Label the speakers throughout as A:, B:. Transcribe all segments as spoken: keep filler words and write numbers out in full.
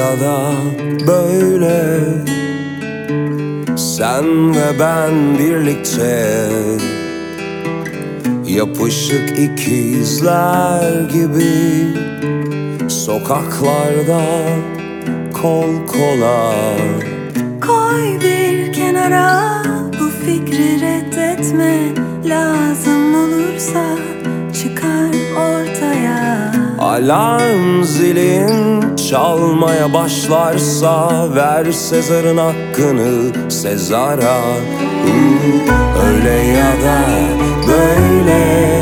A: ya da böyle, sen ve ben birlikte, yapışık ikizler gibi, sokaklarda kol kola.
B: Koy bir kenara, bu fikri reddetme. Lazım olursa çıkar ortaya.
A: Alarm zilin çalmaya başlarsa, ver Sezar'ın hakkını Sezar'a. Öyle ya da böyle,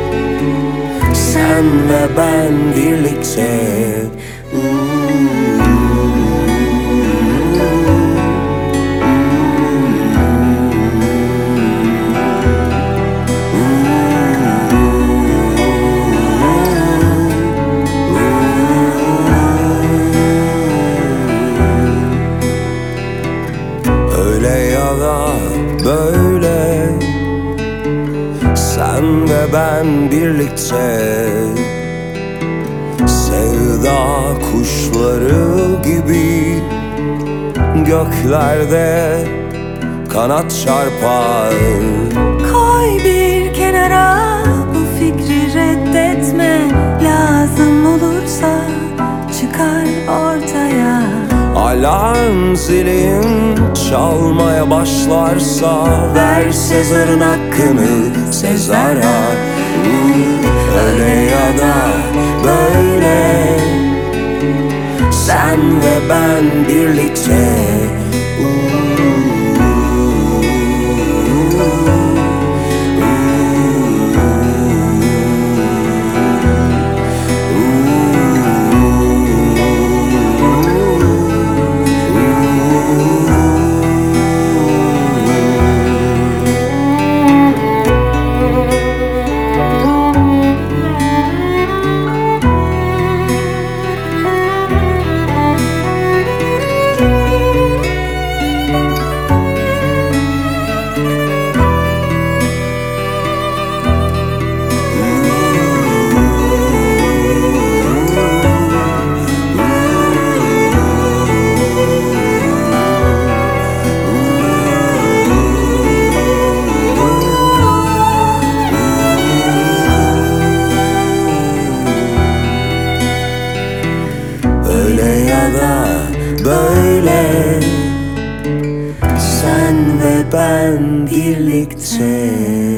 A: sen ve ben birlikte. Öyle ya da böyle, sen ve ben birlikte, sevda kuşları gibi göklerde kanat çarpar.
B: Koy bir kenara, bu fikri reddetme. Lazım olursa çıkar ortaya.
A: Alarm zilin çalmaya başlarsa, ver Sezar'ın hakkını Sezar'a. Öyle ya da böyle, sen ve ben birlikte. Öyle ya da böyle, sen ve ben birlikte.